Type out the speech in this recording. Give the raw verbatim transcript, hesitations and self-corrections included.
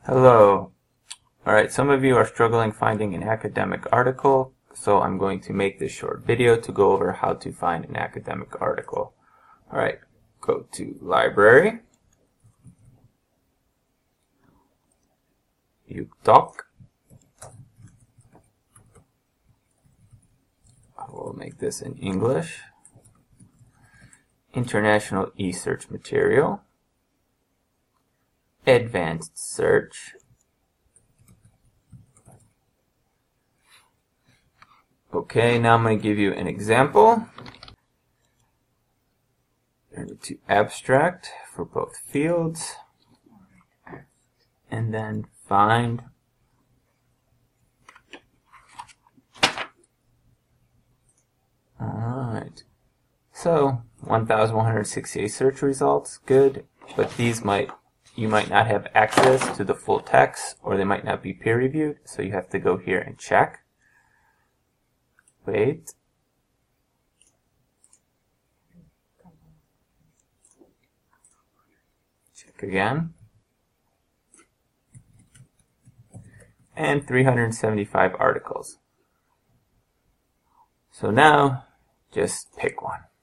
Hello. Alright, some of you are struggling finding an academic article, so I'm going to make this short video to go over how to find an academic article. Alright, go to library, UTalk. I will make this in English. International eSearch material. Advanced search. Okay, now I'm going to give you an example. Turn to abstract for both fields. And then find. Alright. So, one thousand one hundred sixty-eight search results, good, but these might, you might not have access to the full text, or they might not be peer reviewed, so you have to go here and check. Wait. Check again. And three hundred seventy-five articles. So now, just pick one.